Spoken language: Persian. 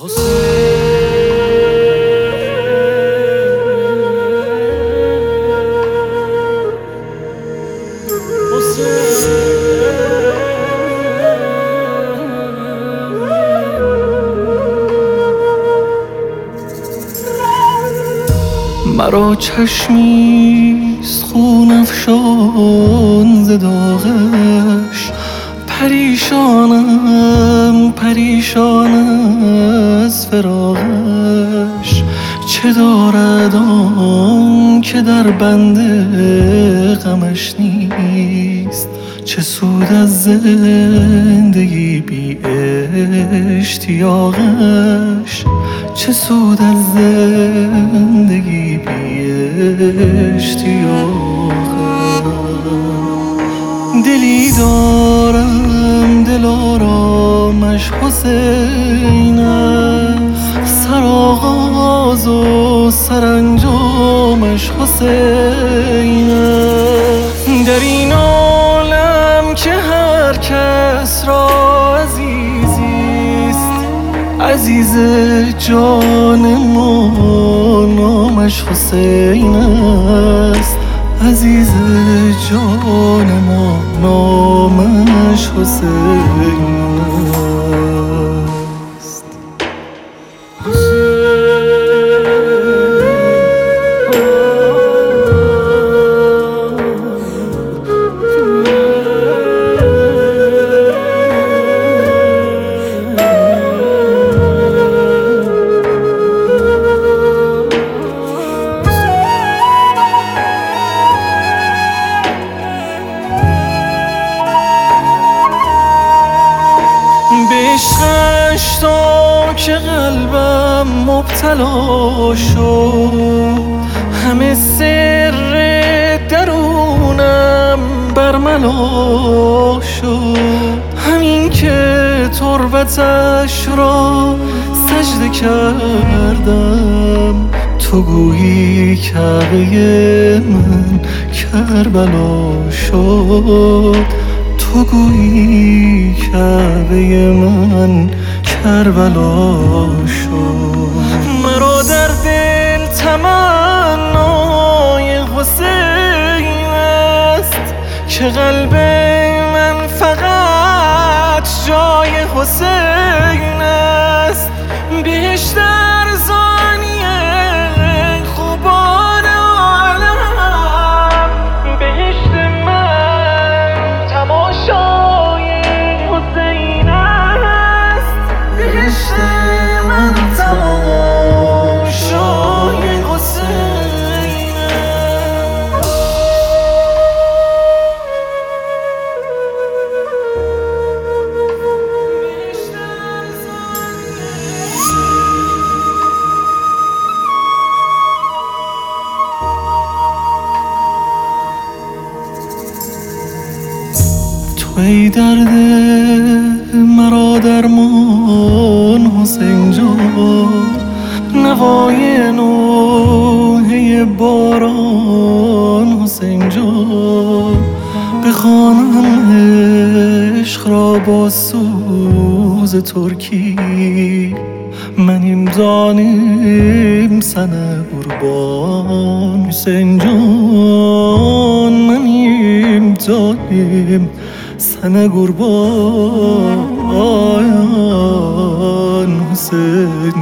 مرا چشمیست خون افشان ز داغش، پریشانم پریشان از فراقش. چه دارد آن که در بند غمش نیست؟ چه سود از زندگی بی اشتیاقش؟ چه سود از زندگی بی اشتیاقش؟ دلی دارم دلارامش حسین است، سرآغاز و سرانجامش حسین است. در این عالم که هر کس را عزیزیست، عزیز جان ما نامش حسین است. عزیز جان ما نامش حسین است. عشقش تا که قلبم مبتلا شد، همه سر درونم برملا شد. همین که تربتش را سجده کردم، تو گویی کعبه من کربلا شد. تو گویی کعبه من کربلا شد. مرا در دل تمنای حسین است، که قلب من فقط جای حسین است. بهشت ارزانی خوبان عالم، بهشت من تماشای حسین است. بهشت من تماشای حسین است. تو ای درد مرا درمان حسین جان، نوای نوحه باران حسین جان. بخوانم عشق را با سوز ترکی، منیم دانیم سنه قربان حسین جان. منیم دانیم سنه قربان حسین